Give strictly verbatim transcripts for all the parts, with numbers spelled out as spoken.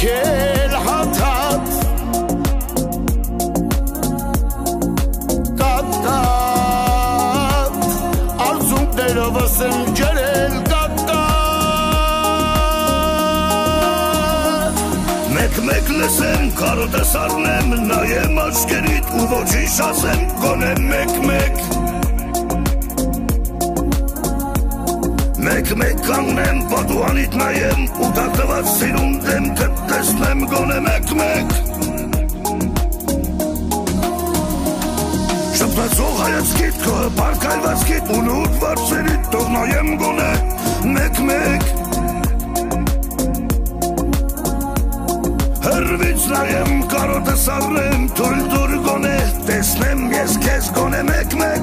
եկել հաթաթ կատկատ արզունքներովս եմ ջրել կատկատ մեկ-մեկ լսեմ, կարոտս առնեմ, նայեմ աչքերիդ ու ոչինչ ասեմ, գոնե մեկ-մեկ Մեկ-մեկ կանգնեմ, պատուհանիդ նայեմ ու դակտված սիրուն դեմքդ տեսնեմ, գոնե մեկ-մեկ Շփթացող հայացքիդ, քո հպարքայլվածքիդ ու նուրբ վարձերիդ թող նայեմ գոնե մեկ-մեկ Հեռվից նայեմ, կարոտս առնեմ, թույլ տուր գոնե տեսնեմ ես քեզ գոնե մեկ-մեկ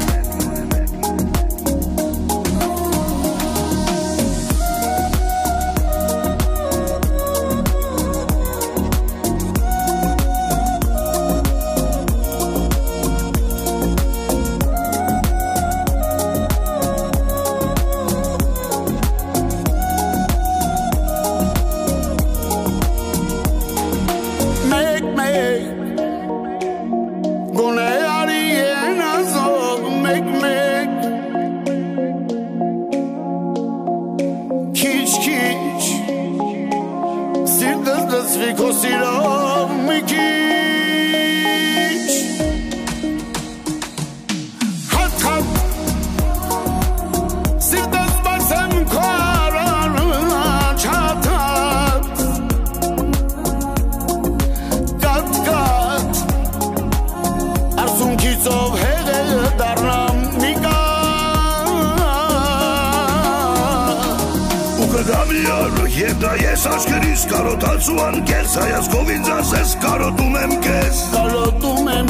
Եվ դա ես աչքերիս կարոտած ու անկես հայացքով ինձ ասես կարոտում եմ քեզ Կարոտում եմ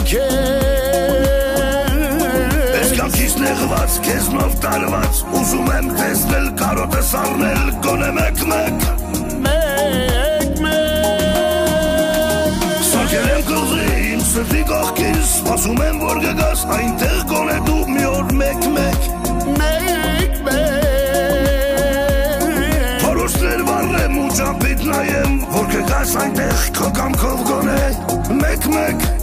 քեզ Ես կյանքիս նեղված, քեզնով տարված Ուզում եմ տեսնել, կարոտս առնել գոնե մեկ-մեկ Մեկ-մեկ Սարքել եմ կղզի իմ սրտի կողքից Սպասում եմ, որ գգաս այնտեղ գոնե դու մի օր մեկ-մեկ Մեկ-մեկ Ճամպիտ նայեմ, որ կգաս այնտեղ քո կամքով գոնե մեկ-մեկ